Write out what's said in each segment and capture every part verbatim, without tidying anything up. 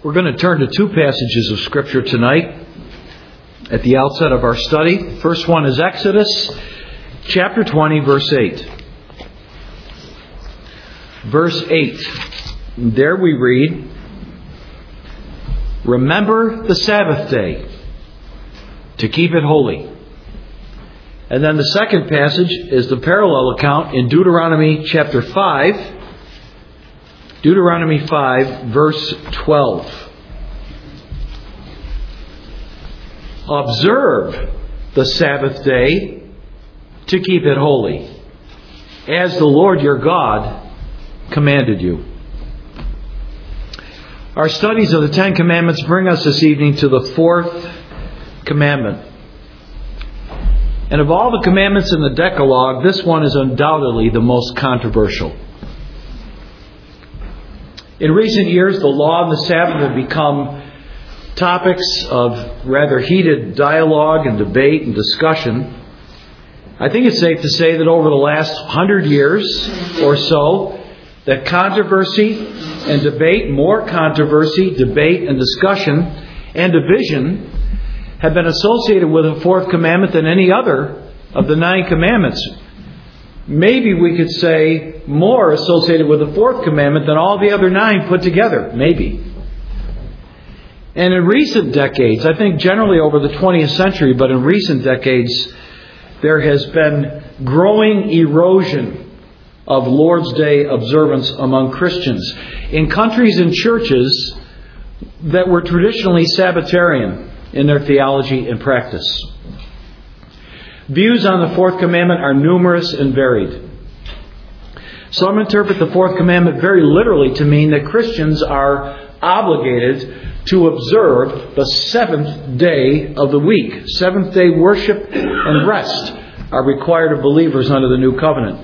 We're going to turn to two passages of Scripture tonight at the outset of our study. The first one is Exodus chapter twenty, verse eight. Verse eight. There we read, "Remember the Sabbath day to keep it holy." And then the second passage is the parallel account in Deuteronomy chapter five. Deuteronomy five, verse twelve. "Observe the Sabbath day to keep it holy, as the Lord your God commanded you." Our studies of the Ten Commandments bring us this evening to the fourth commandment. And of all the commandments in the Decalogue, this one is undoubtedly the most controversial. In recent years, the law and the Sabbath have become topics of rather heated dialogue and debate and discussion. I think it's safe to say that over the last hundred years or so, that controversy and debate, more controversy, debate and discussion and division have been associated with the fourth commandment than any other of the nine commandments. Maybe we could say more associated with the fourth commandment than all the other nine put together. Maybe. And in recent decades, I think generally over the twentieth century, but in recent decades, there has been growing erosion of Lord's Day observance among Christians in countries and churches that were traditionally Sabbatarian in their theology and practice. Views on the fourth commandment are numerous and varied. Some interpret the fourth commandment very literally to mean that Christians are obligated to observe the seventh day of the week. Seventh day worship and rest are required of believers under the new covenant.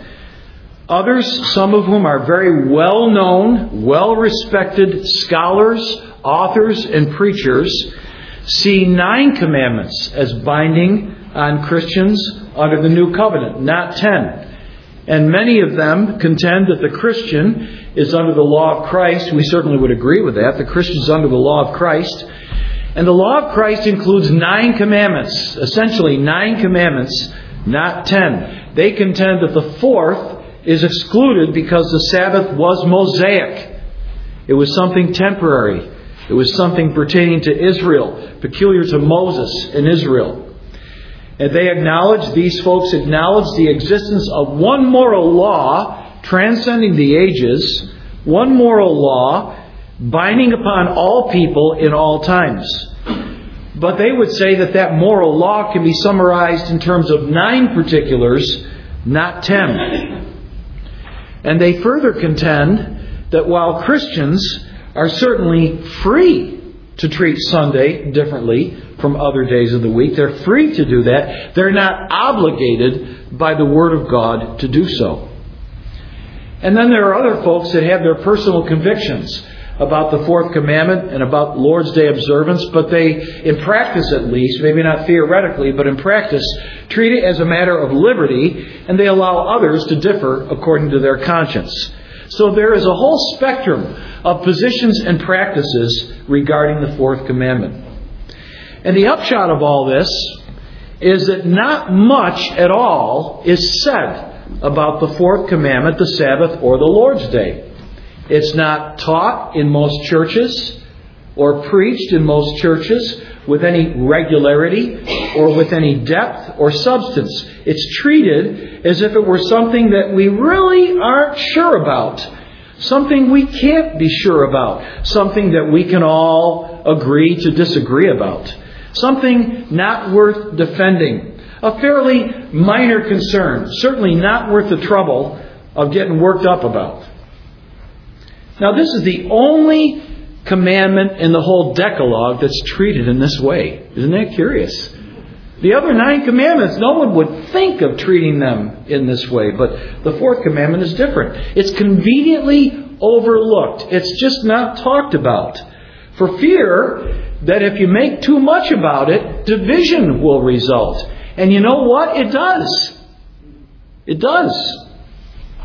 Others, some of whom are very well-known, well-respected scholars, authors, and preachers, see nine commandments as binding on Christians under the new covenant, not ten. And many of them contend that the Christian is under the law of Christ. We certainly would agree with that. The Christian is under the law of Christ. And the law of Christ includes nine commandments, essentially nine commandments, not ten. They contend that the fourth is excluded because the Sabbath was Mosaic. It was something temporary. It was something pertaining to Israel, peculiar to Moses and Israel. And they acknowledge, these folks acknowledge the existence of one moral law transcending the ages, one moral law binding upon all people in all times. But they would say that that moral law can be summarized in terms of nine particulars, not ten. And they further contend that while Christians are certainly free to treat Sunday differently from other days of the week, they're free to do that, they're not obligated by the Word of God to do so. And then there are other folks that have their personal convictions about the fourth commandment and about Lord's Day observance, but they, in practice at least, maybe not theoretically, but in practice, treat it as a matter of liberty, and they allow others to differ according to their conscience. So there is a whole spectrum of positions and practices regarding the fourth commandment. And the upshot of all this is that not much at all is said about the fourth commandment, the Sabbath, or the Lord's Day. It's not taught in most churches or preached in most churches with any regularity or with any depth or substance. It's treated as if it were something that we really aren't sure about. Something we can't be sure about. Something that we can all agree to disagree about. Something not worth defending. A fairly minor concern. Certainly not worth the trouble of getting worked up about. Now, this is the only commandment in the whole Decalogue that's treated in this way. Isn't that curious? The other nine commandments, no one would think of treating them in this way. But the fourth commandment is different. It's conveniently overlooked. It's just not talked about. For fear that if you make too much about it, division will result. And you know what? It does. It does.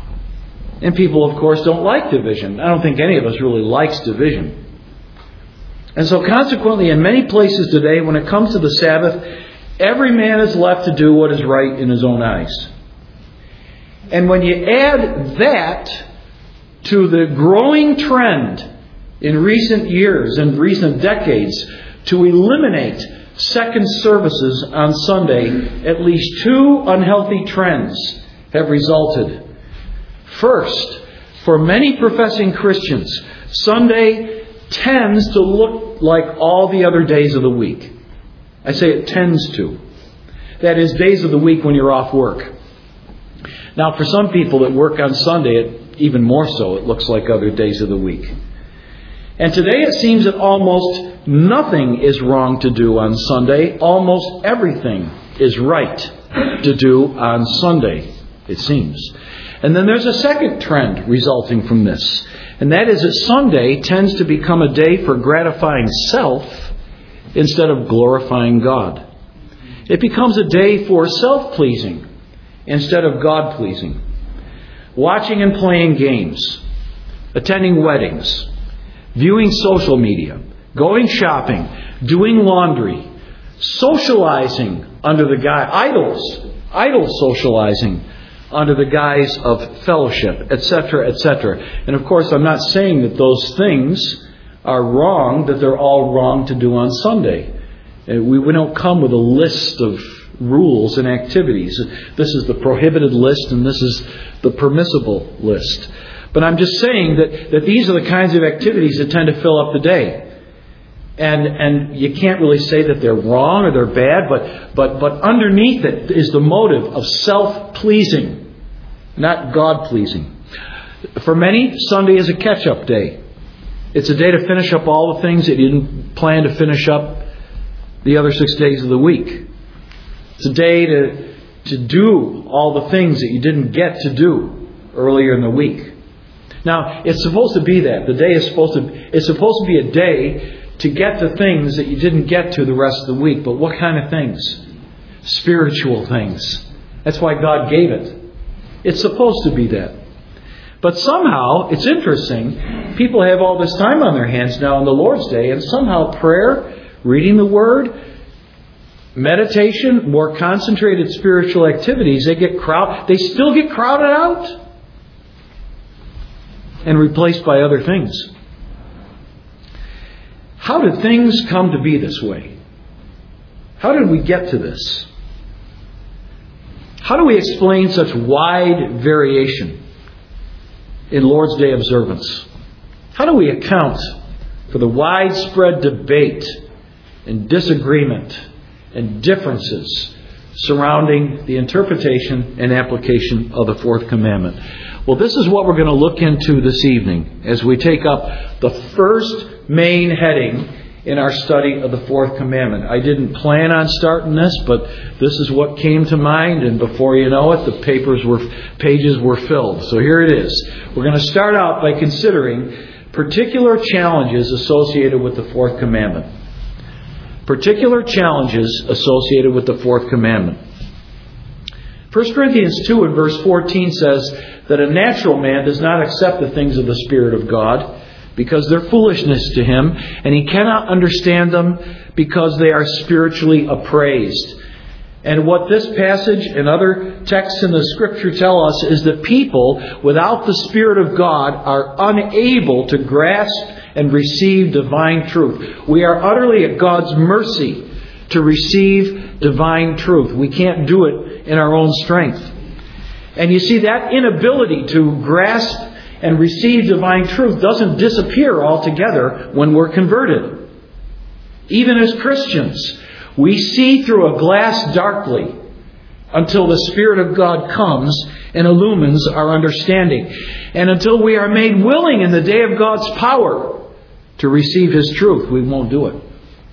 And people, of course, don't like division. I don't think any of us really likes division. And so consequently, in many places today, when it comes to the Sabbath, every man is left to do what is right in his own eyes. And when you add that to the growing trend in recent years and recent decades to eliminate second services on Sunday, at least two unhealthy trends have resulted. First, for many professing Christians, Sunday tends to look like all the other days of the week. I say it tends to. That is, days of the week when you're off work. Now, for some people that work on Sunday, it, even more so, it looks like other days of the week. And today it seems that almost nothing is wrong to do on Sunday. Almost everything is right to do on Sunday, it seems. And then there's a second trend resulting from this. And that is that Sunday tends to become a day for gratifying self instead of glorifying God. It becomes a day for self-pleasing instead of God-pleasing. Watching and playing games, attending weddings, viewing social media, going shopping, doing laundry, socializing under the guise, idols, idle socializing under the guise of fellowship, et cetera, et cetera. And of course, I'm not saying that those things are wrong, that they're all wrong to do on Sunday. We, we don't come with a list of rules and activities. This is the prohibited list and this is the permissible list. But I'm just saying that, that these are the kinds of activities that tend to fill up the day. And and you can't really say that they're wrong or they're bad, but but but underneath it is the motive of self-pleasing, not God-pleasing. For many, Sunday is a catch-up day. It's a day to finish up all the things that you didn't plan to finish up the other six days of the week. It's a day to to do all the things that you didn't get to do earlier in the week. Now, it's supposed to be that. The day is supposed to it's supposed to be a day to get the things that you didn't get to the rest of the week. But what kind of things? Spiritual things. That's why God gave it. It's supposed to be that. But somehow, it's interesting, people have all this time on their hands now on the Lord's Day, and somehow prayer, reading the Word, meditation, more concentrated spiritual activities, they get crowd, they still get crowded out and replaced by other things. How did things come to be this way? How did we get to this? How do we explain such wide variation in Lord's Day observance? How do we account for the widespread debate and disagreement and differences surrounding the interpretation and application of the fourth commandment? Well, this is what we're going to look into this evening as we take up the first main heading in our study of the fourth commandment. I didn't plan on starting this, but this is what came to mind, and before you know it, the papers were pages were filled. So here it is. We're going to start out by considering particular challenges associated with the fourth commandment. Particular challenges associated with the fourth commandment. First Corinthians two and verse fourteen says that a natural man does not accept the things of the Spirit of God because they're foolishness to him, and he cannot understand them because they are spiritually appraised. And what this passage and other texts in the Scripture tell us is that people without the Spirit of God are unable to grasp and receive divine truth. We are utterly at God's mercy to receive divine truth. We can't do it in our own strength. And you see, that inability to grasp and receive divine truth doesn't disappear altogether when we're converted. Even as Christians, we see through a glass darkly until the Spirit of God comes and illumines our understanding. And until we are made willing in the day of God's power to receive His truth, we won't do it.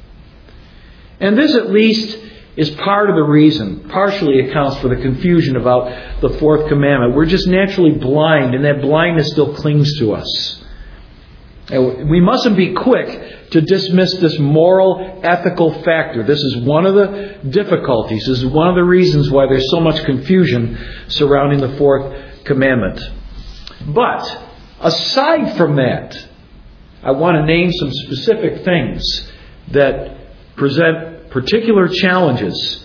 And this at least is part of the reason, partially accounts for the confusion about the fourth commandment. We're just naturally blind, and that blindness still clings to us. And we mustn't be quick to dismiss this moral, ethical factor. This is one of the difficulties. This is one of the reasons why there's so much confusion surrounding the fourth commandment. But aside from that, I want to name some specific things that present particular challenges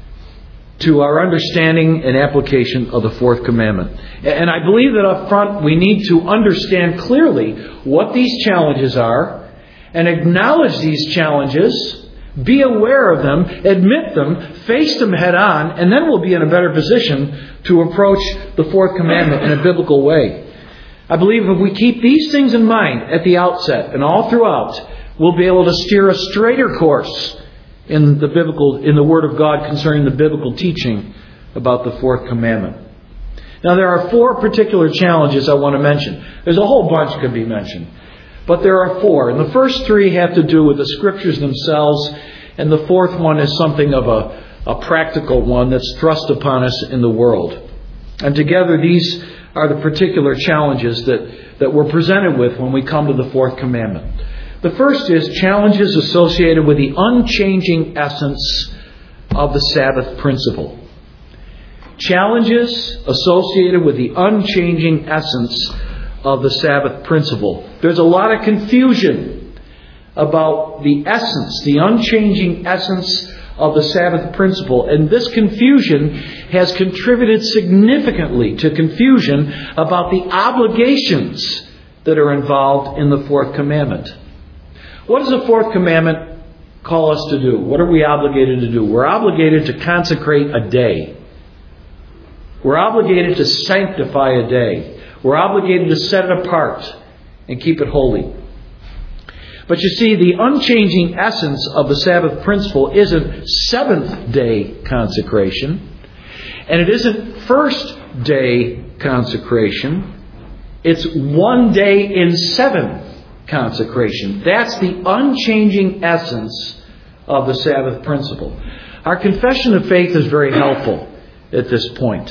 to our understanding and application of the fourth commandment. And I believe that up front we need to understand clearly what these challenges are and acknowledge these challenges, be aware of them, admit them, face them head on, and then we'll be in a better position to approach the fourth commandment in a biblical way. I believe if we keep these things in mind at the outset and all throughout, we'll be able to steer a straighter course in the biblical, in the Word of God concerning the biblical teaching about the fourth commandment. Now there are four particular challenges I want to mention. There's a whole bunch could be mentioned, but there are four. And the first three have to do with the Scriptures themselves, and the fourth one is something of a, a practical one that's thrust upon us in the world. And together these are the particular challenges that, that we're presented with when we come to the fourth commandment. The first is challenges associated with the unchanging essence of the Sabbath principle. Challenges associated with the unchanging essence of the Sabbath principle. There's a lot of confusion about the essence, the unchanging essence of the Sabbath principle. And this confusion has contributed significantly to confusion about the obligations that are involved in the fourth commandment. What does the fourth commandment call us to do? What are we obligated to do? We're obligated to consecrate a day. We're obligated to sanctify a day. We're obligated to set it apart and keep it holy. But you see, the unchanging essence of the Sabbath principle isn't seventh day consecration, and it isn't first day consecration. It's one day in seven consecration. That's the unchanging essence of the Sabbath principle. Our confession of faith is very helpful at this point.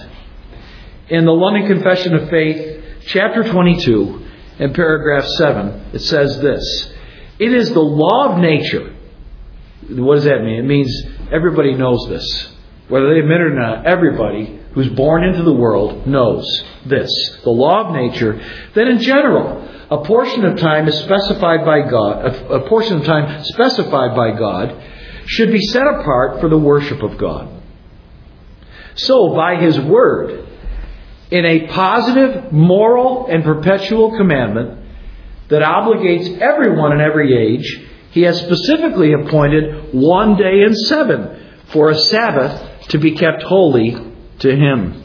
In the London Confession of Faith, chapter twenty-two, in paragraph seven, it says this: "It is the law of nature." What does that mean? It means everybody knows this. Whether they admit it or not, everybody who's born into the world knows this. The law of nature, that in general, a portion of time is specified by God, a, a portion of time specified by God should be set apart for the worship of God. So, by His Word, in a positive, moral, and perpetual commandment that obligates everyone in every age, He has specifically appointed one day in seven for a Sabbath to be kept holy to Him.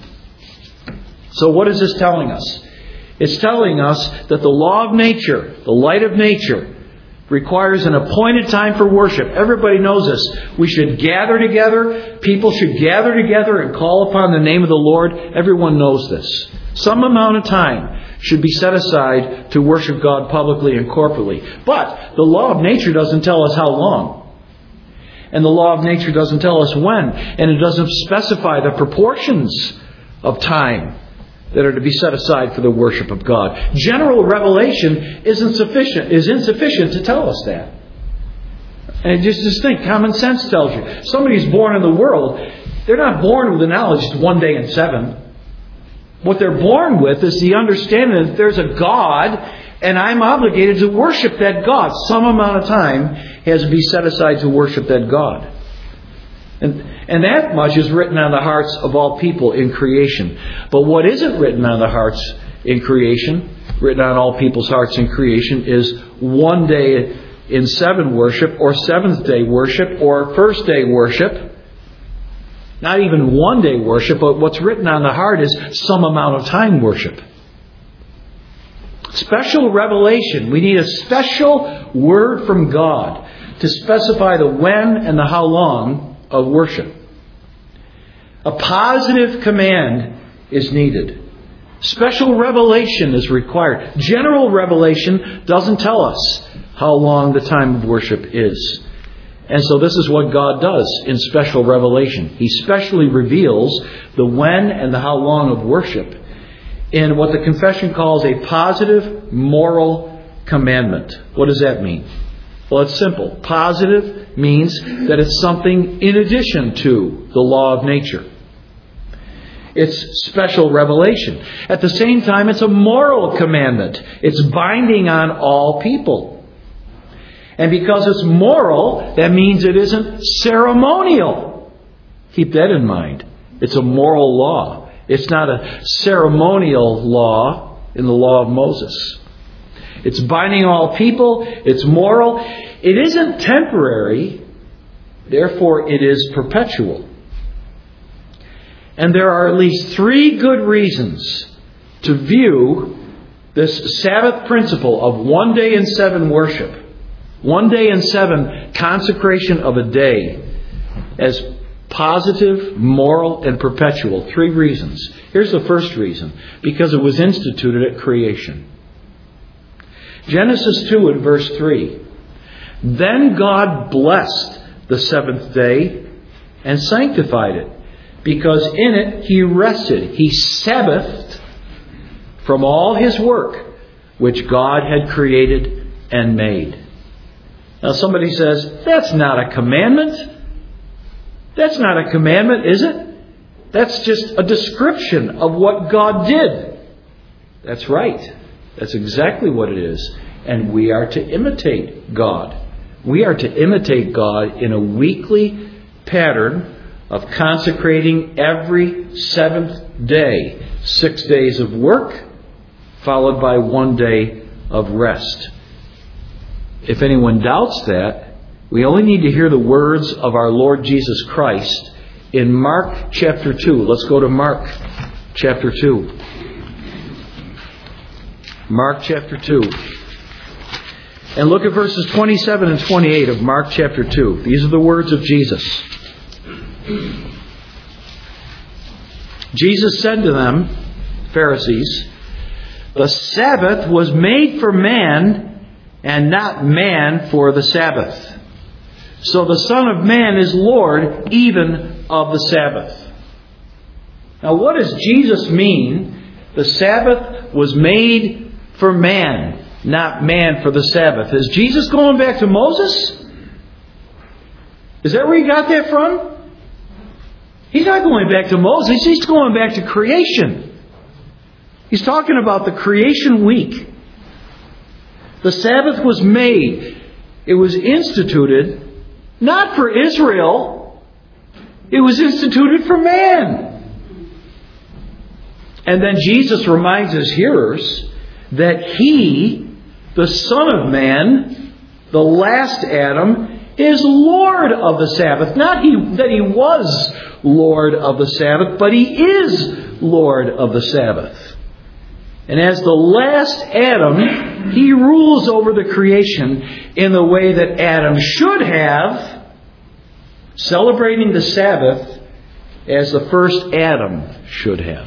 So what is this telling us? It's telling us that the law of nature, the light of nature, requires an appointed time for worship. Everybody knows this. We should gather together. People should gather together and call upon the name of the Lord. Everyone knows this. Some amount of time should be set aside to worship God publicly and corporately. But the law of nature doesn't tell us how long. And the law of nature doesn't tell us when. And it doesn't specify the proportions of time that are to be set aside for the worship of God. General revelation isn't sufficient, is insufficient to tell us that. And just, just think, common sense tells you. Somebody's born in the world, they're not born with the knowledge it's one day in seven. What they're born with is the understanding that there's a God, and I'm obligated to worship that God. Some amount of time has to be set aside to worship that God. And, and that much is written on the hearts of all people in creation. But what isn't written on the hearts in creation, written on all people's hearts in creation, is one day in seven worship, or seventh day worship, or first day worship. Not even one day worship, but what's written on the heart is some amount of time worship. Special revelation. We need a special word from God to specify the when and the how long of worship. A positive command is needed. Special revelation is required. General revelation doesn't tell us how long the time of worship is. And so this is what God does in special revelation. He specially reveals the when and the how long of worship in what the confession calls a positive moral commandment. What does that mean? Well, it's simple. Positive means that it's something in addition to the law of nature. It's special revelation. At the same time, it's a moral commandment. It's binding on all people. And because it's moral, that means it isn't ceremonial. Keep that in mind. It's a moral law. It's not a ceremonial law in the law of Moses. It's binding all people. It's moral. It isn't temporary. Therefore, it is perpetual. And there are at least three good reasons to view this Sabbath principle of one day in seven worship, one day in seven consecration of a day, as positive, moral, and perpetual. Three reasons. Here's the first reason. Because it was instituted at creation. Genesis two and verse three. Then God blessed the seventh day and sanctified it, because in it He rested. He Sabbathed from all His work which God had created and made. Now somebody says, that's not a commandment. That's not a commandment, is it? That's just a description of what God did. That's right. That's exactly what it is. And we are to imitate God. We are to imitate God in a weekly pattern of consecrating every seventh day. Six days of work, followed by one day of rest. If anyone doubts that, we only need to hear the words of our Lord Jesus Christ in Mark chapter two. Let's go to Mark chapter two. Mark chapter two. And look at verses twenty-seven and twenty-eight of Mark chapter two. These are the words of Jesus. Jesus said to them, Pharisees, the Sabbath was made for man, and not man for the Sabbath. So the Son of Man is Lord even of the Sabbath. Now what does Jesus mean? The Sabbath was made for man, not man for the Sabbath. Is Jesus going back to Moses? Is that where he got that from? He's not going back to Moses. He's going back to creation. He's talking about the creation week. The Sabbath was made. It was instituted not for Israel. It was instituted for man. And then Jesus reminds his hearers that He, the Son of Man, the last Adam, is Lord of the Sabbath. Not he, that He was Lord of the Sabbath, but He is Lord of the Sabbath. And as the last Adam, He rules over the creation in the way that Adam should have, celebrating the Sabbath as the first Adam should have.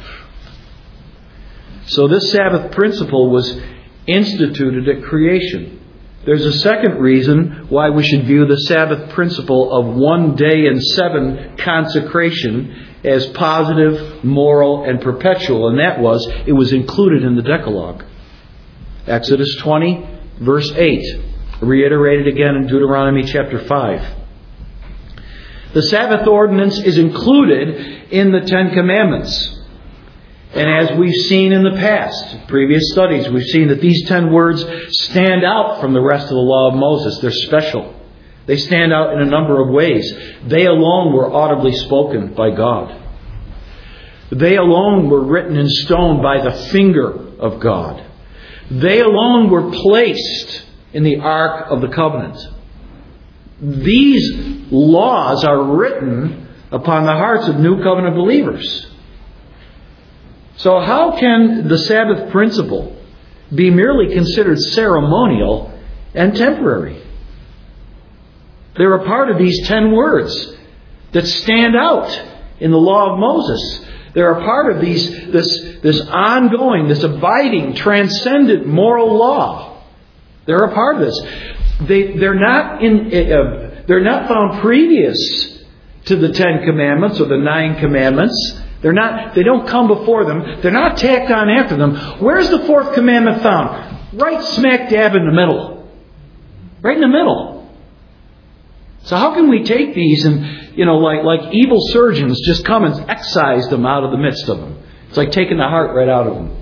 So this Sabbath principle was instituted at creation. There's a second reason why we should view the Sabbath principle of one day in seven consecration as positive, moral, and perpetual. And that was, it was included in the Decalogue. Exodus twenty, verse eight. Reiterated again in Deuteronomy chapter five. The Sabbath ordinance is included in the Ten Commandments. And as we've seen in the past, previous studies, we've seen that these ten words stand out from the rest of the law of Moses. They're special. They stand out in a number of ways. They alone were audibly spoken by God. They alone were written in stone by the finger of God. They alone were placed in the Ark of the Covenant. These laws are written upon the hearts of New Covenant believers. So how can the Sabbath principle be merely considered ceremonial and temporary? They're a part of these ten words that stand out in the law of Moses. They're a part of these this, this ongoing, this abiding, transcendent moral law. They're a part of this. They, they're not in, uh, they're not found previous to the Ten Commandments or the Nine Commandments. They're not, they don't come before them. They're not tacked on after them. Where's the fourth commandment found? Right smack dab in the middle. Right in the middle. So how can we take these and, you know, like, like evil surgeons just come and excise them out of the midst of them? It's like taking the heart right out of them.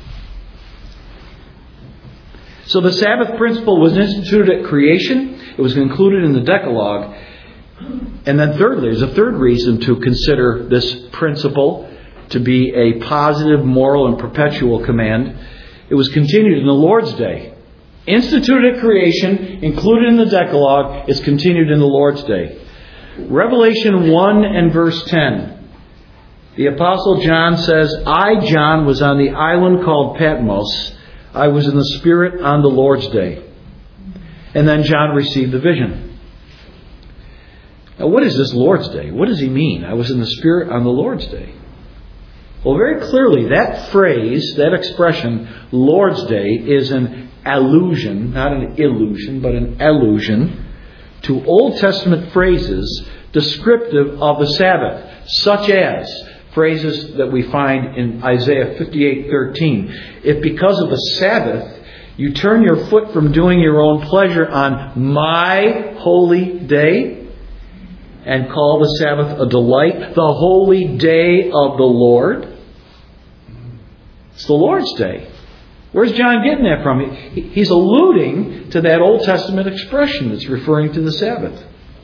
So the Sabbath principle was instituted at creation. It was included in the Decalogue. And then thirdly, there's a third reason to consider this principle to be a positive, moral, and perpetual command. It was continued in the Lord's Day. Instituted at creation, included in the Decalogue, is continued in the Lord's Day. Revelation one and verse ten. The Apostle John says, I, John, was on the island called Patmos. I was in the Spirit on the Lord's Day. And then John received the vision. Now, what is this Lord's Day? What does he mean? I was in the Spirit on the Lord's Day. Well, very clearly, that phrase, that expression, Lord's Day, is an allusion, not an illusion, but an allusion to Old Testament phrases descriptive of the Sabbath, such as phrases that we find in Isaiah fifty-eight thirteen. If because of the Sabbath you turn your foot from doing your own pleasure on my holy day and call the Sabbath a delight, the holy day of the Lord. It's the Lord's Day. Where's John getting that from? He's alluding to that Old Testament expression that's referring to the Sabbath.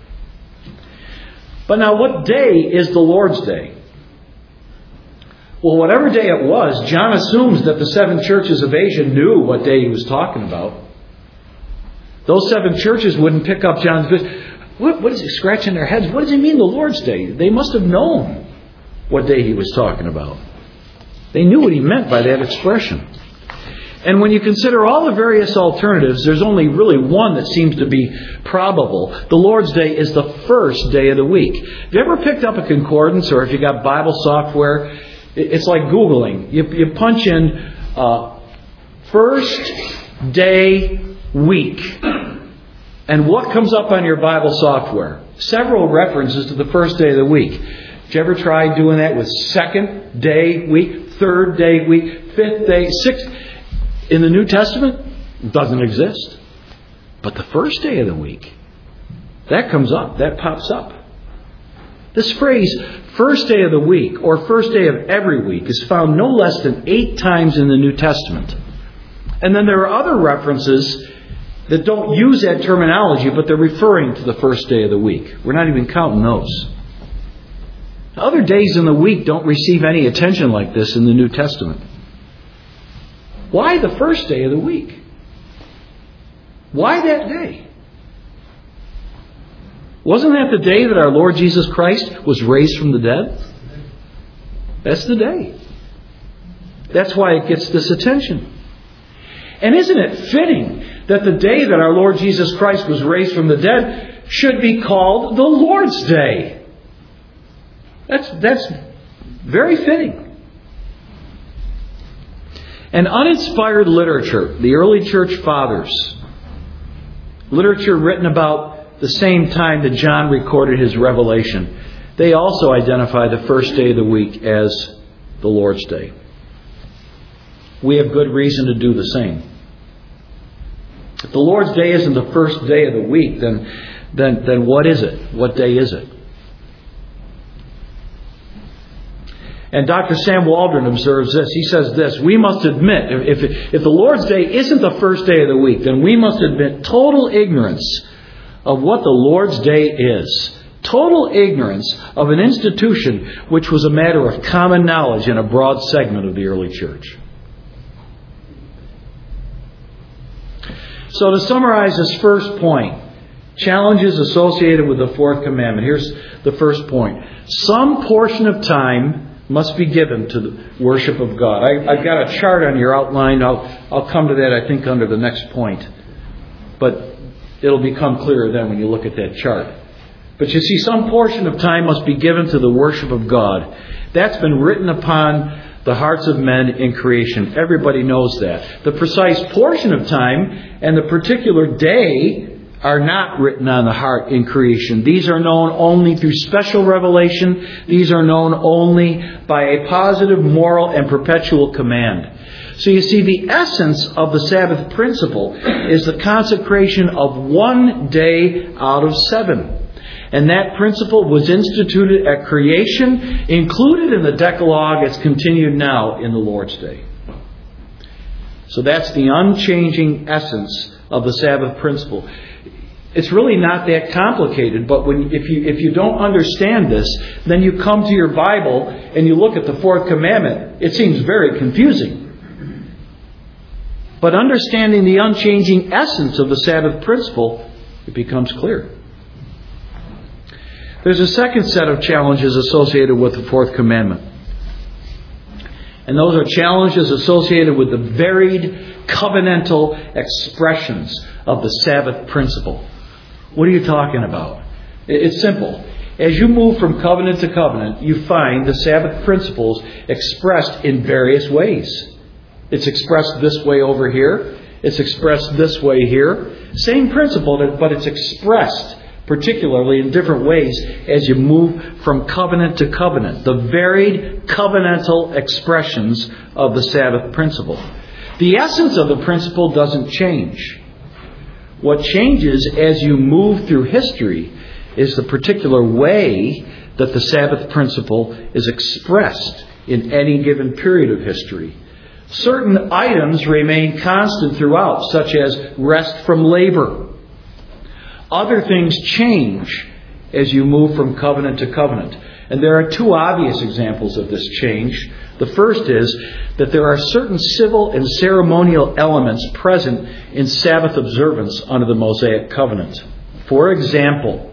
But now, what day is the Lord's Day? Well, whatever day it was, John assumes that the seven churches of Asia knew what day he was talking about. Those seven churches wouldn't pick up John's vision. What, what is he scratching their heads? What does he mean, the Lord's Day? They must have known what day he was talking about. They knew what he meant by that expression. And when you consider all the various alternatives, there's only really one that seems to be probable. The Lord's Day is the first day of the week. Have you ever picked up a concordance, or if you got Bible software, it's like Googling. You, you punch in uh, first day week. And what comes up on your Bible software? Several references to the first day of the week. Did you ever try doing that with second day week, third day week, fifth day, sixth? In the New Testament, it doesn't exist. But the first day of the week, that comes up, that pops up. This phrase, first day of the week, or first day of every week, is found no less than eight times in the New Testament. And then there are other references that don't use that terminology, but they're referring to the first day of the week. We're not even counting those. Other days in the week don't receive any attention like this in the New Testament. Why the first day of the week? Why that day? Wasn't that the day that our Lord Jesus Christ was raised from the dead? That's the day. That's why it gets this attention. And isn't it fitting that the day that our Lord Jesus Christ was raised from the dead should be called the Lord's Day? That's, that's very fitting. And uninspired literature, the early church fathers, literature written about the same time that John recorded his revelation, they also identify the first day of the week as the Lord's Day. We have good reason to do the same. If the Lord's Day isn't the first day of the week, then, then, then what is it? What day is it? And Doctor Sam Waldron observes this. He says this: we must admit, if, if, if the Lord's Day isn't the first day of the week, then we must admit total ignorance of what the Lord's Day is. Total ignorance of an institution which was a matter of common knowledge in a broad segment of the early church. So to summarize this first point, challenges associated with the fourth commandment. Here's the first point. Some portion of time must be given to the worship of God. I, I've got a chart on your outline. I'll, I'll come to that, I think, under the next point. But it'll become clearer then when you look at that chart. But you see, some portion of time must be given to the worship of God. That's been written upon the hearts of men in creation. Everybody knows that. The precise portion of time and the particular day are not written on the heart in creation. These are known only through special revelation. These are known only by a positive, moral, and perpetual command. So you see, the essence of the Sabbath principle is the consecration of one day out of seven. And that principle was instituted at creation, included in the Decalogue. It's continued now in the Lord's Day. So that's the unchanging essence of the Sabbath principle. It's really not that complicated, but when, if you if you don't understand this, then you come to your Bible and you look at the fourth commandment. It seems very confusing. But understanding the unchanging essence of the Sabbath principle, it becomes clear. There's a second set of challenges associated with the fourth commandment. And those are challenges associated with the varied covenantal expressions of the Sabbath principle. What are you talking about? It's simple. As you move from covenant to covenant, you find the Sabbath principles expressed in various ways. It's expressed this way over here. It's expressed this way here. Same principle, but it's expressed particularly in different ways as you move from covenant to covenant. The varied covenantal expressions of the Sabbath principle. The essence of the principle doesn't change. What changes as you move through history is the particular way that the Sabbath principle is expressed in any given period of history. Certain items remain constant throughout, such as rest from labor. Other things change as you move from covenant to covenant. And there are two obvious examples of this change. The first is that there are certain civil and ceremonial elements present in Sabbath observance under the Mosaic covenant. For example,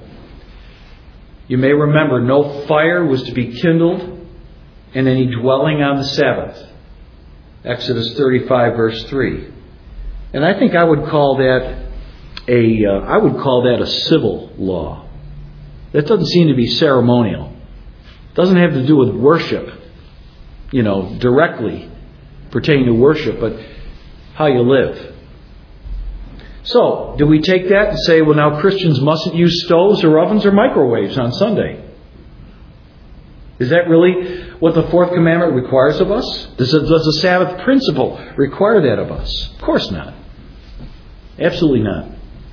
you may remember no fire was to be kindled in any dwelling on the Sabbath. Exodus thirty-five, verse three. And I think I would call that a, uh, I would call that a civil law. That doesn't seem to be ceremonial. It doesn't have to do with worship, you know, directly pertaining to worship, but how you live. So, do we take that and say, well, now Christians mustn't use stoves or ovens or microwaves on Sunday? Is that really what the fourth commandment requires of us? Does, it, does the Sabbath principle require that of us? Of course not. Absolutely not.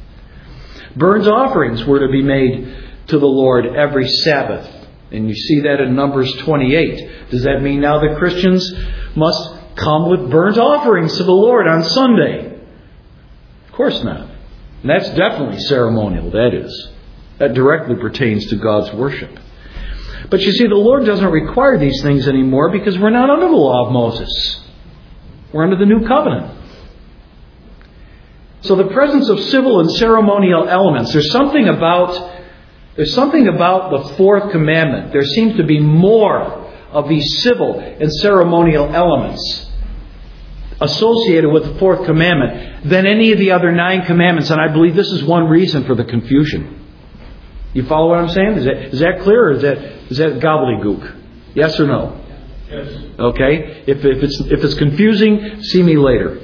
Burnt offerings were to be made to the Lord every Sabbath. And you see that in Numbers twenty-eight. Does that mean now that Christians must come with burnt offerings to the Lord on Sunday? Of course not. And that's definitely ceremonial, that is. That directly pertains to God's worship. But you see, the Lord doesn't require these things anymore because we're not under the law of Moses. We're under the new covenant. So the presence of civil and ceremonial elements, there's something about there's something about the fourth commandment. There seems to be more of these civil and ceremonial elements associated with the fourth commandment than any of the other nine commandments. And I believe this is one reason for the confusion. You follow what I'm saying? Is that, is that clear, or is that is that gobbledygook? Yes or no? Yes. Okay. If, if it's if it's confusing, see me later.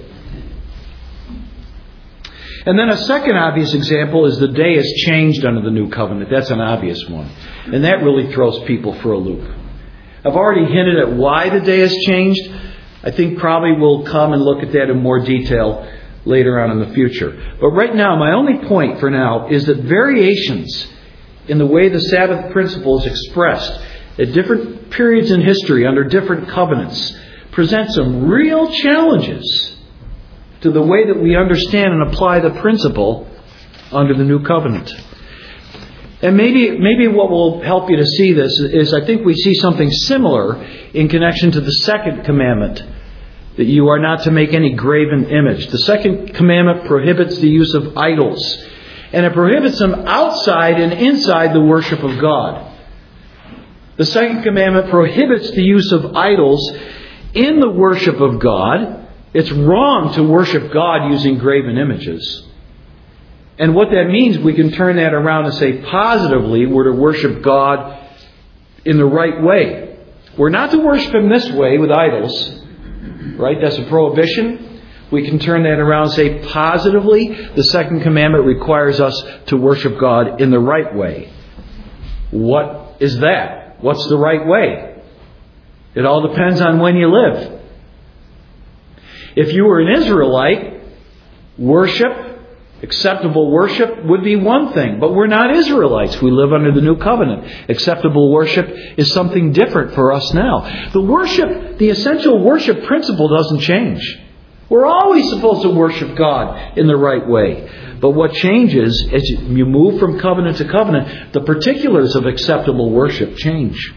And then a second obvious example is the day is changed under the new covenant. That's an obvious one. And that really throws people for a loop. I've already hinted at why the day has changed. I think probably we'll come and look at that in more detail later on in the future. But right now, my only point for now is that variations in the way the Sabbath principle is expressed at different periods in history under different covenants present some real challenges to the way that we understand and apply the principle under the new covenant. And maybe maybe what will help you to see this is I think we see something similar in connection to the second commandment, that you are not to make any graven image. The second commandment prohibits the use of idols, and it prohibits them outside and inside the worship of God. The second commandment prohibits the use of idols in the worship of God. It's wrong to worship God using graven images. And what that means, we can turn that around and say positively, we're to worship God in the right way. We're not to worship Him this way with idols. Right? That's a prohibition. We can turn that around and say positively, the second commandment requires us to worship God in the right way. What is that? What's the right way? It all depends on when you live. If you were an Israelite, worship Acceptable worship would be one thing, but we're not Israelites. We live under the new covenant. Acceptable worship is something different for us now. The worship, the essential worship principle doesn't change. We're always supposed to worship God in the right way. But what changes as you move from covenant to covenant, the particulars of acceptable worship change.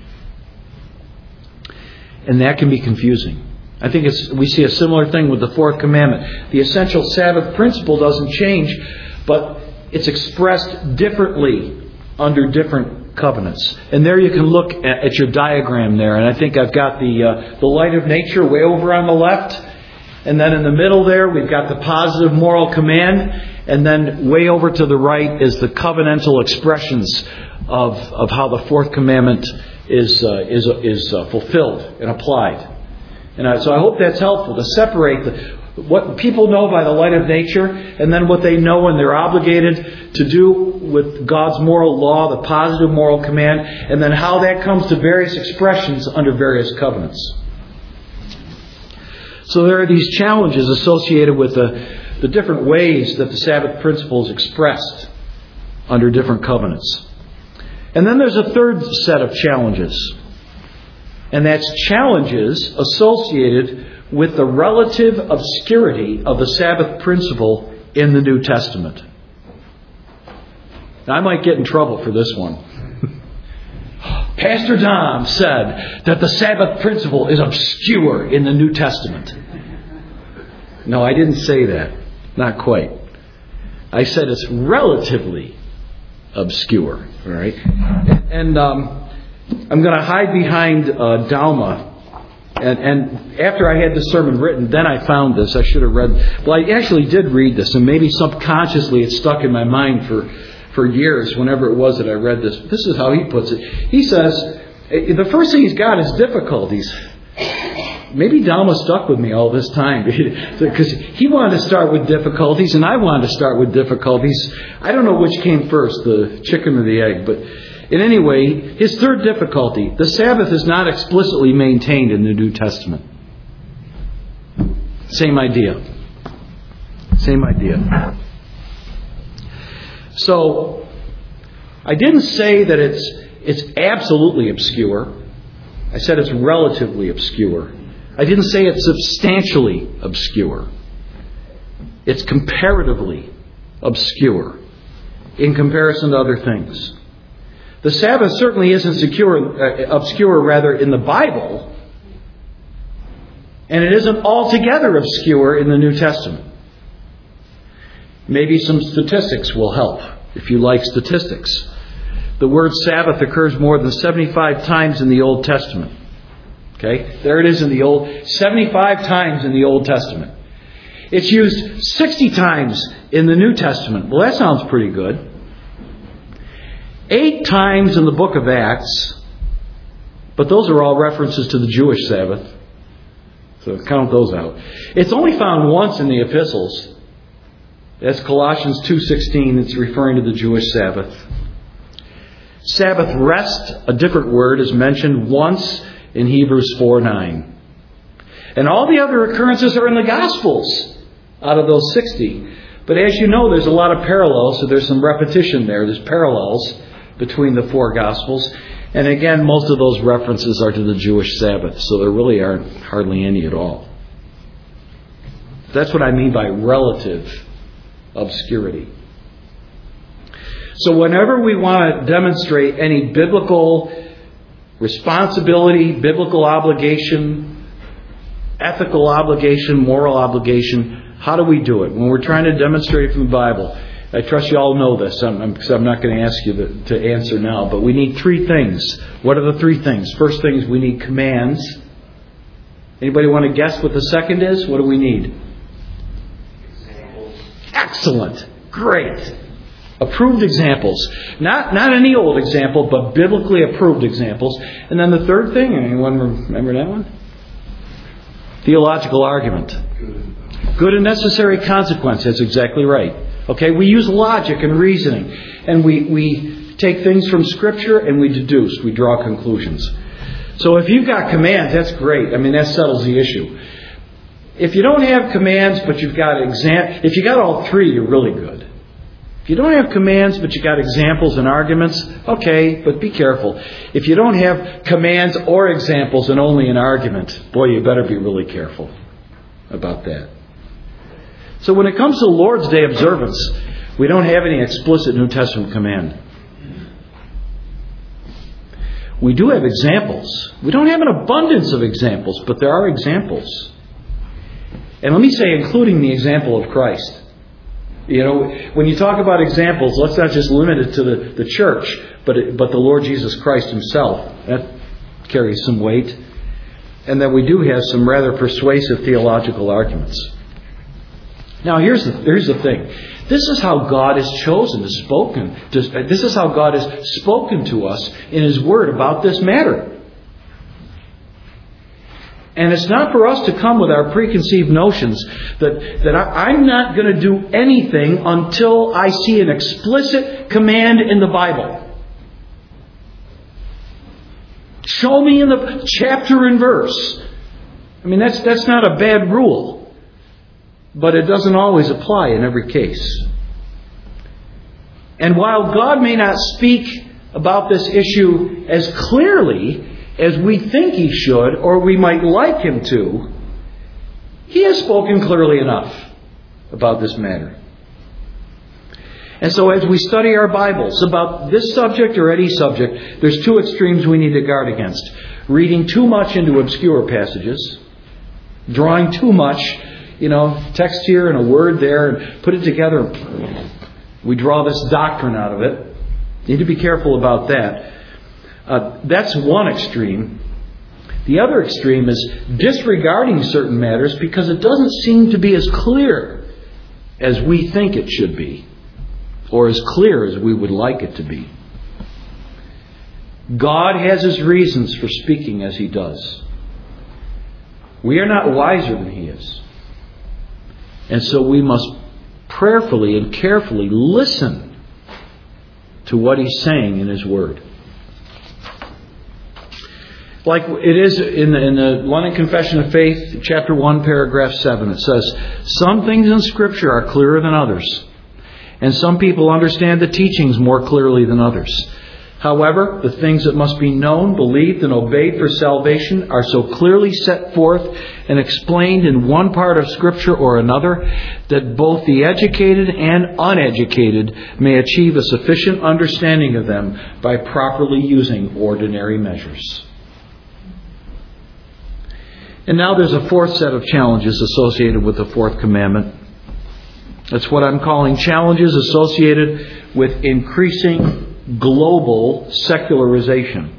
And that can be confusing. I think it's, we see a similar thing with the fourth commandment. The essential Sabbath principle doesn't change, but it's expressed differently under different covenants. And there you can look at, at your diagram there. And I think I've got the uh, the light of nature way over on the left. And then in the middle there, we've got the positive moral command. And then way over to the right is the covenantal expressions of, of how the fourth commandment is, uh, is, is uh, fulfilled and applied. And I, so I hope that's helpful to separate the, what people know by the light of nature and then what they know and they're obligated to do with God's moral law, the positive moral command, and then how that comes to various expressions under various covenants. So there are these challenges associated with the, the different ways that the Sabbath principle is expressed under different covenants. And then there's a third set of challenges. And that's challenges associated with the relative obscurity of the Sabbath principle in the New Testament. Now, I might get in trouble for this one. Pastor Dom said that the Sabbath principle is obscure in the New Testament. No, I didn't say that. Not quite. I said it's relatively obscure. All right? And... um I'm going to hide behind uh, Dalma. And, and after I had the sermon written, then I found this. I should have read. Well, I actually did read this, and maybe subconsciously it stuck in my mind for, for years, whenever it was that I read this. This is how he puts it. He says, the first thing he's got is difficulties. Maybe Dalma stuck with me all this time, because he wanted to start with difficulties, and I wanted to start with difficulties. I don't know which came first, the chicken or the egg, but... In any way, his third difficulty, the Sabbath is not explicitly maintained in the New Testament. Same idea. Same idea. So, I didn't say that it's it's absolutely obscure. I said it's relatively obscure. I didn't say it's substantially obscure. It's comparatively obscure in comparison to other things. The Sabbath certainly isn't secure, uh, obscure, rather, in the Bible. And it isn't altogether obscure in the New Testament. Maybe some statistics will help, if you like statistics. The word Sabbath occurs more than seventy-five times in the Old Testament. Okay? There it is in the Old... seventy-five times in the Old Testament. It's used sixty times in the New Testament. Well, that sounds pretty good. Eight times in the book of Acts, but those are all references to the Jewish Sabbath. So count those out. It's only found once in the epistles. That's Colossians two sixteen. It's referring to the Jewish Sabbath. Sabbath rest, a different word, is mentioned once in Hebrews four nine. And all the other occurrences are in the Gospels out of those sixty. But as you know, there's a lot of parallels, so there's some repetition there. There's parallels between the four Gospels. And again, most of those references are to the Jewish Sabbath, so there really aren't hardly any at all. That's what I mean by relative obscurity. So whenever we want to demonstrate any biblical responsibility, biblical obligation, ethical obligation, moral obligation, how do we do it? When we're trying to demonstrate it from the Bible, I trust you all know this, I'm, I'm, I'm not going to ask you to, to answer now, but we need three things. What are the three things? First thing is we need commands. Anybody want to guess what the second is? What do we need? Examples. Excellent. Great. Approved examples. Not not any old example, but biblically approved examples. And then the third thing, anyone remember that one? Theological argument. Good and necessary consequence. That's exactly right. Okay, we use logic and reasoning. And we, we take things from Scripture and we deduce. We draw conclusions. So if you've got commands, that's great. I mean, that settles the issue. If you don't have commands, but you've got exam, if you got all three, you're really good. If you don't have commands, but you got examples and arguments, okay, but be careful. If you don't have commands or examples and only an argument, boy, you better be really careful about that. So when it comes to Lord's Day observance, we don't have any explicit New Testament command. We do have examples. We don't have an abundance of examples, but there are examples. And let me say, including the example of Christ. You know, when you talk about examples, let's not just limit it to the, the church, but it, but the Lord Jesus Christ Himself. That carries some weight. And that we do have some rather persuasive theological arguments. Now, here's the, here's the thing. This is how God has chosen to spoken. To, this is how God has spoken to us in His Word about this matter. And it's not for us to come with our preconceived notions that, that I, I'm not going to do anything until I see an explicit command in the Bible. Show me in the chapter and verse. I mean, that's that's not a bad rule. But it doesn't always apply in every case. And while God may not speak about this issue as clearly as we think He should, or we might like Him to, He has spoken clearly enough about this matter. And so as we study our Bibles about this subject or any subject, there's two extremes we need to guard against. Reading too much into obscure passages, drawing too much, you know, text here and a word there, and put it together. We draw this doctrine out of it. Need to be careful about that. Uh, that's one extreme. The other extreme is disregarding certain matters because it doesn't seem to be as clear as we think it should be, or as clear as we would like it to be. God has His reasons for speaking as He does. We are not wiser than He is. And so we must prayerfully and carefully listen to what He's saying in His Word. Like it is in the, in the London Confession of Faith, chapter one, paragraph seven, it says, some things in Scripture are clearer than others, and some people understand the teachings more clearly than others. However, the things that must be known, believed, and obeyed for salvation are so clearly set forth and explained in one part of Scripture or another that both the educated and uneducated may achieve a sufficient understanding of them by properly using ordinary measures. And now there's a fourth set of challenges associated with the fourth commandment. That's what I'm calling challenges associated with increasing global secularization.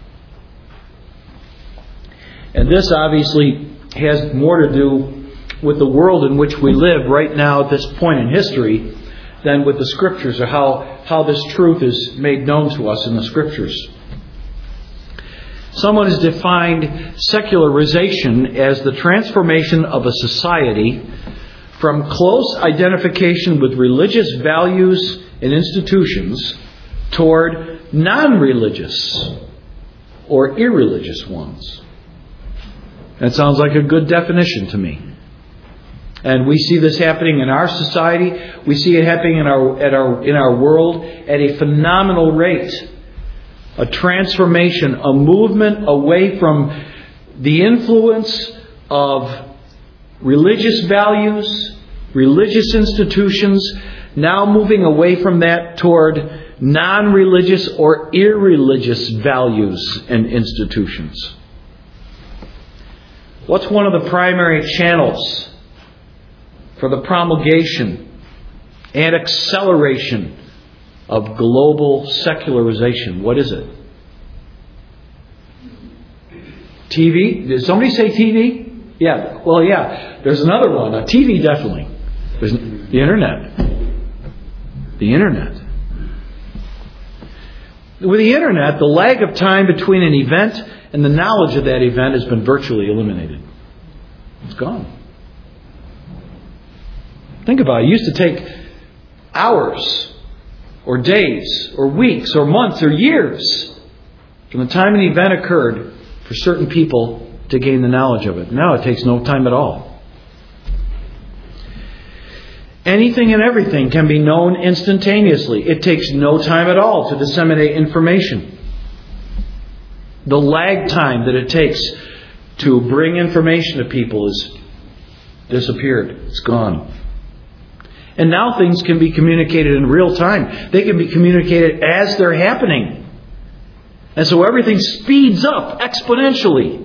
And this obviously has more to do with the world in which we live right now at this point in history than with the Scriptures, or how, how this truth is made known to us in the Scriptures. Someone has defined secularization as the transformation of a society from close identification with religious values and institutions toward non-religious or irreligious ones. That sounds like a good definition to me. And we see this happening in our society. We see it happening in our, at our, in our world at a phenomenal rate. A transformation, a movement away from the influence of religious values, religious institutions, now moving away from that toward non-religious or irreligious values and institutions. What's one of the primary channels for the promulgation and acceleration of global secularization? What is it? T V? Did somebody say T V? Yeah. Well, yeah. There's another one. Uh, T V, definitely. There's the Internet. The Internet. With the Internet, the lag of time between an event and the knowledge of that event has been virtually eliminated. It's gone. Think about it. It used to take hours or days or weeks or months or years from the time an event occurred for certain people to gain the knowledge of it. Now it takes no time at all. Anything and everything can be known instantaneously. It takes no time at all to disseminate information. The lag time that it takes to bring information to people is disappeared. It's gone. And now things can be communicated in real time. They can be communicated as they're happening. And so everything speeds up exponentially.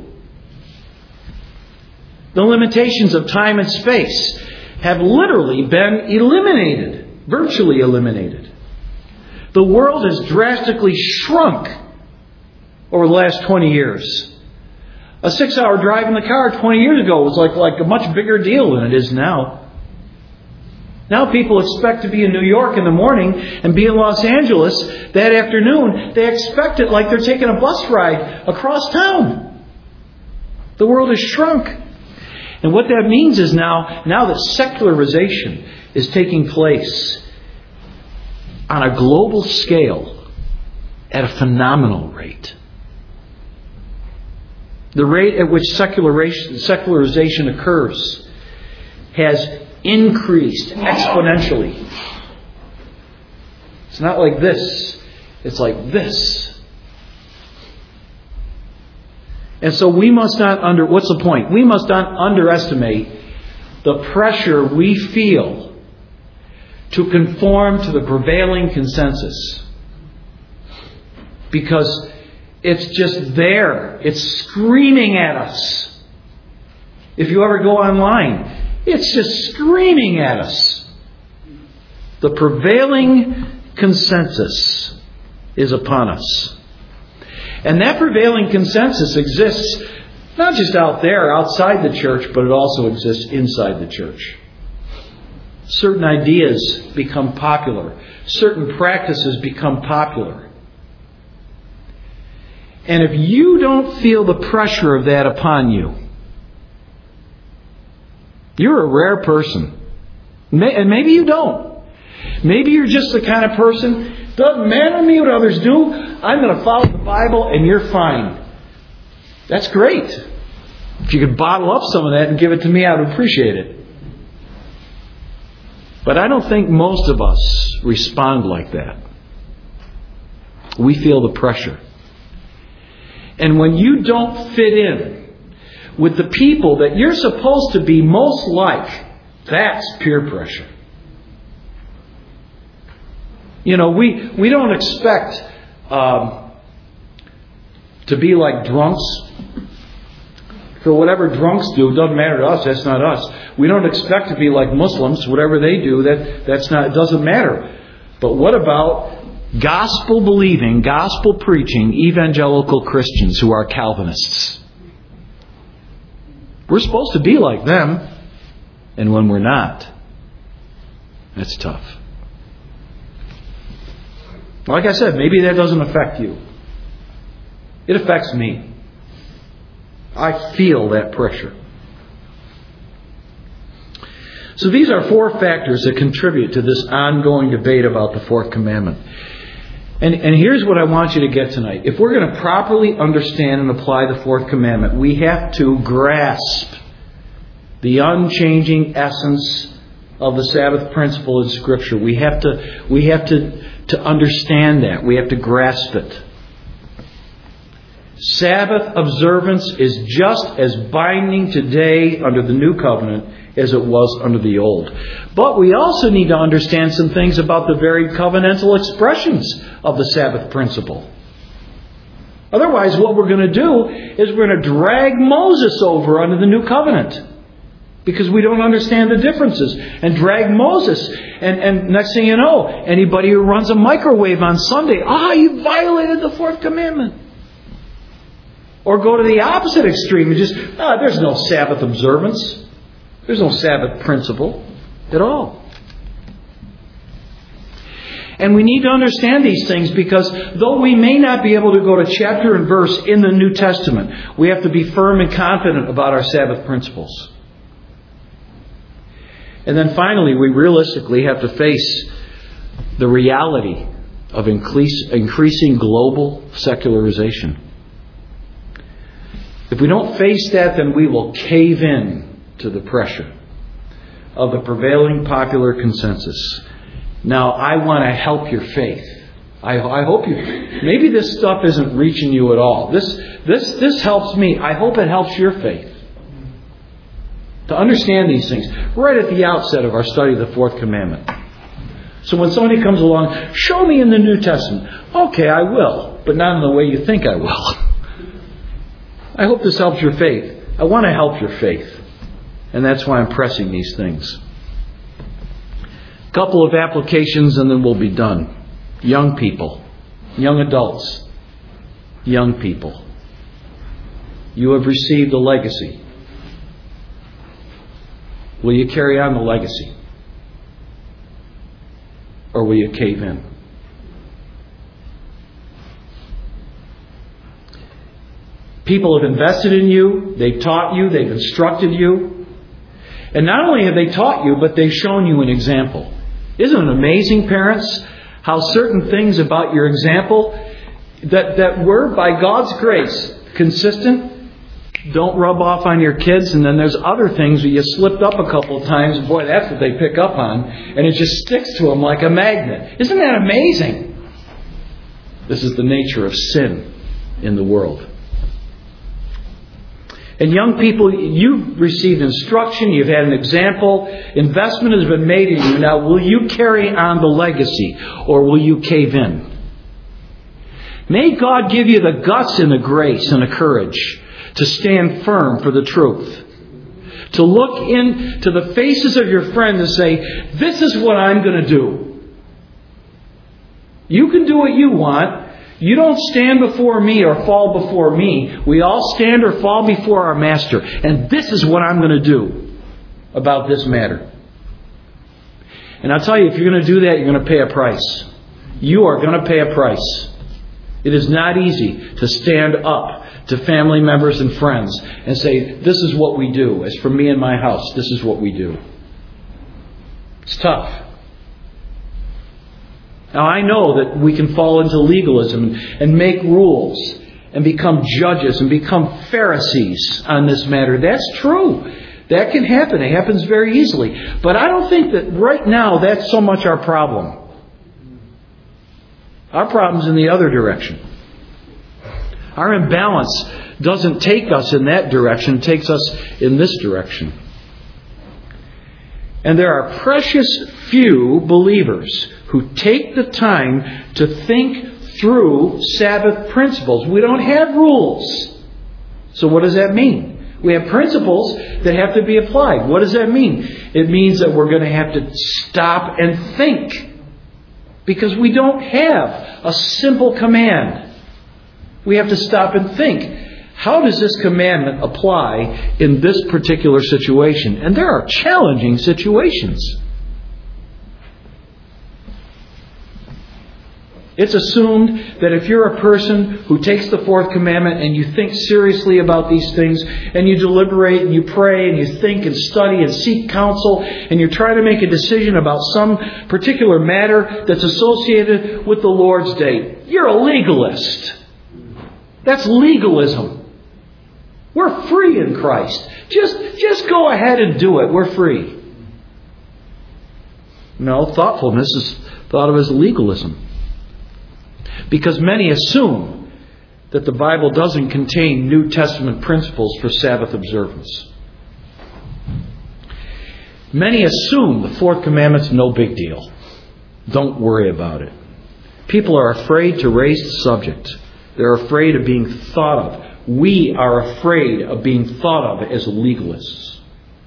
The limitations of time and space have literally been eliminated, virtually eliminated. The world has drastically shrunk over the last twenty years. A six-hour drive in the car twenty years ago was like, like a much bigger deal than it is now. Now people expect to be in New York in the morning and be in Los Angeles that afternoon. They expect it like they're taking a bus ride across town. The world has shrunk. And what that means is now, now that secularization is taking place on a global scale at a phenomenal rate. The rate at which secularization, secularization occurs has increased exponentially. It's not like this. It's like this. And so we must not under... What's the point? We must not underestimate the pressure we feel to conform to the prevailing consensus. Because it's just there. It's screaming at us. If you ever go online, it's just screaming at us. The prevailing consensus is upon us. And that prevailing consensus exists not just out there, outside the church, but it also exists inside the church. Certain ideas become popular. Certain practices become popular. And if you don't feel the pressure of that upon you, you're a rare person. And maybe you don't. Maybe you're just the kind of person, doesn't matter to me what others do, I'm going to follow the Bible and you're fine. That's great. If you could bottle up some of that and give it to me, I would appreciate it. But I don't think most of us respond like that. We feel the pressure. And when you don't fit in with the people that you're supposed to be most like, that's peer pressure. You know, we, we don't expect um, to be like drunks. So whatever drunks do, doesn't matter to us, that's not us. We don't expect to be like Muslims. Whatever they do, that that's not, it doesn't matter. But what about gospel-believing, gospel-preaching, evangelical Christians who are Calvinists? We're supposed to be like them. And when we're not, that's tough. Like I said, maybe that doesn't affect you. It affects me. I feel that pressure. So these are four factors that contribute to this ongoing debate about the fourth commandment. And, and here's what I want you to get tonight. If we're going to properly understand and apply the fourth commandment, we have to grasp the unchanging essence of the Sabbath principle in Scripture. We have to, we have to, to understand that. We have to grasp it. Sabbath observance is just as binding today under the New Covenant as it was under the Old. But we also need to understand some things about the very covenantal expressions of the Sabbath principle. Otherwise, what we're going to do is we're going to drag Moses over under the New Covenant, because we don't understand the differences, and drag Moses. And, and next thing you know, anybody who runs a microwave on Sunday, ah, you violated the fourth commandment. Or go to the opposite extreme and just, ah, there's no Sabbath observance. There's no Sabbath principle at all. And we need to understand these things, because though we may not be able to go to chapter and verse in the New Testament, we have to be firm and confident about our Sabbath principles. And then finally, we realistically have to face the reality of increase, increasing global secularization. If we don't face that, then we will cave in to the pressure of the prevailing popular consensus. Now, I want to help your faith. I, I hope you... Maybe this stuff isn't reaching you at all. This, this, this helps me. I hope it helps your faith. To understand these things right at the outset of our study of the Fourth Commandment. So when somebody comes along, show me in the New Testament. Okay, I will, but not in the way you think I will. I hope this helps your faith. I want to help your faith. And that's why I'm pressing these things. A couple of applications and then we'll be done. Young people, young adults, young people. You have received a legacy. Will you carry on the legacy? Or will you cave in? People have invested in you. They've taught you. They've instructed you. And not only have they taught you, but they've shown you an example. Isn't it amazing, parents, how certain things about your example that, that were, by God's grace, consistent, don't rub off on your kids, and then there's other things that you slipped up a couple of times, and boy, that's what they pick up on, and it just sticks to them like a magnet. Isn't that amazing? This is the nature of sin in the world. And young people, you've received instruction, you've had an example, investment has been made in you. Now, will you carry on the legacy, or will you cave in? May God give you the guts and the grace and the courage to stand firm for the truth. To look into the faces of your friends and say, this is what I'm going to do. You can do what you want. You don't stand before me or fall before me. We all stand or fall before our Master. And this is what I'm going to do about this matter. And I'll tell you, if you're going to do that, you're going to pay a price. You are going to pay a price. It is not easy to stand up to family members and friends and say, this is what we do. As for me and my house, this is what we do. It's tough. Now, I know that we can fall into legalism and make rules and become judges and become Pharisees on this matter. That's true. That can happen. It happens very easily. But I don't think that right now that's so much our problem. Our problem's in the other direction. Our imbalance doesn't take us in that direction. It takes us in this direction. And there are precious few believers who take the time to think through Sabbath principles. We don't have rules. So what does that mean? We have principles that have to be applied. What does that mean? It means that we're going to have to stop and think. Because we don't have a simple command. We have to stop and think. How does this commandment apply in this particular situation? And there are challenging situations. It's assumed that if you're a person who takes the fourth commandment and you think seriously about these things and you deliberate and you pray and you think and study and seek counsel and you're trying to make a decision about some particular matter that's associated with the Lord's Day, you're a legalist. That's legalism. We're free in Christ. Just, just go ahead and do it. We're free. No, thoughtfulness is thought of as legalism. Because many assume that the Bible doesn't contain New Testament principles for Sabbath observance. Many assume the fourth commandment's no big deal. Don't worry about it. People are afraid to raise the subject. They're afraid of being thought of. We are afraid of being thought of as legalists.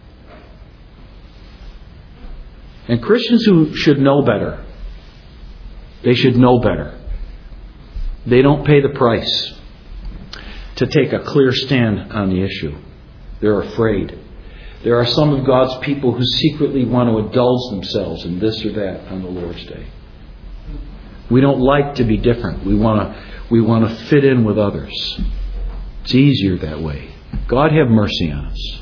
And Christians who should know better, they should know better. They don't pay the price to take a clear stand on the issue. They're afraid. There are some of God's people who secretly want to indulge themselves in this or that on the Lord's Day. We don't like to be different. We want to, we want to fit in with others. It's easier that way. God have mercy on us.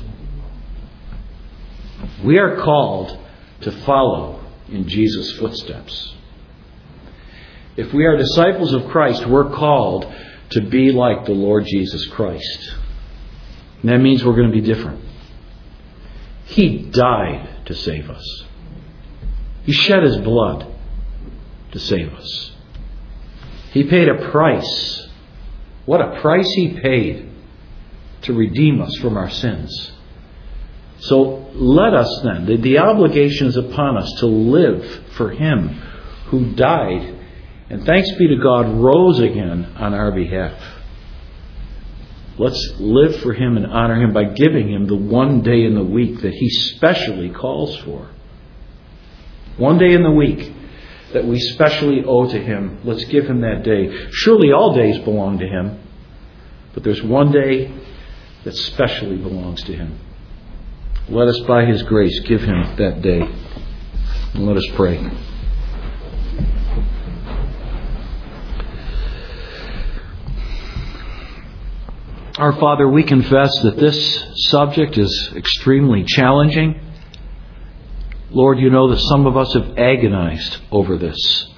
We are called to follow in Jesus' footsteps. If we are disciples of Christ, we're called to be like the Lord Jesus Christ. And that means we're going to be different. He died to save us. He shed His blood to save us. He paid a price. What a price He paid to redeem us from our sins. So let us then, the, the obligation is upon us to live for Him who died and, thanks be to God, rose again on our behalf. Let's live for Him and honor Him by giving Him the one day in the week that He specially calls for. One day in the week that we specially owe to Him. Let's give Him that day. Surely all days belong to Him, but there's one day that specially belongs to Him. Let us, by His grace, give Him that day. And let us pray. Our Father, we confess that this subject is extremely challenging. Lord, you know that some of us have agonized over this.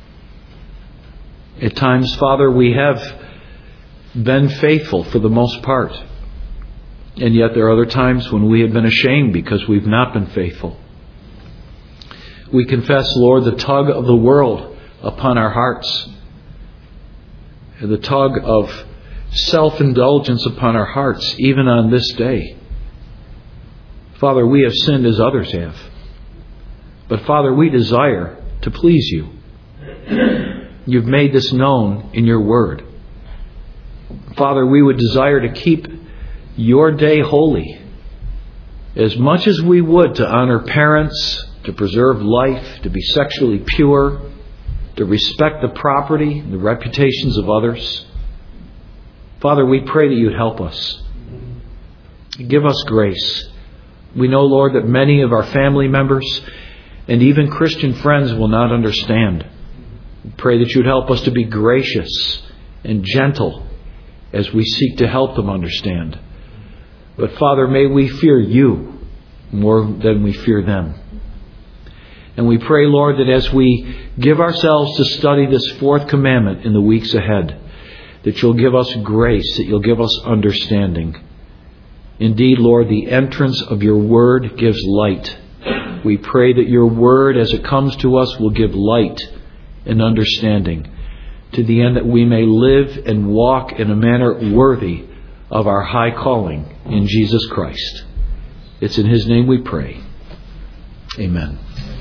At times, Father, we have been faithful for the most part. And yet there are other times when we have been ashamed because we've not been faithful. We confess, Lord, the tug of the world upon our hearts, and the tug of self-indulgence upon our hearts, even on this day. Father, we have sinned as others have. But Father, we desire to please You. You've made this known in Your Word. Father, we would desire to keep Your day holy as much as we would to honor parents, to preserve life, to be sexually pure, to respect the property and the reputations of others. Father, we pray that You'd help us. Give us grace. We know, Lord, that many of our family members and even Christian friends will not understand. We pray that You'd help us to be gracious and gentle as we seek to help them understand. But Father, may we fear You more than we fear them. And we pray, Lord, that as we give ourselves to study this fourth commandment in the weeks ahead, that You'll give us grace, that You'll give us understanding. Indeed, Lord, the entrance of Your Word gives light. We pray that Your Word, as it comes to us, will give light and understanding, to the end that we may live and walk in a manner worthy of our high calling in Jesus Christ. It's in His name we pray. Amen.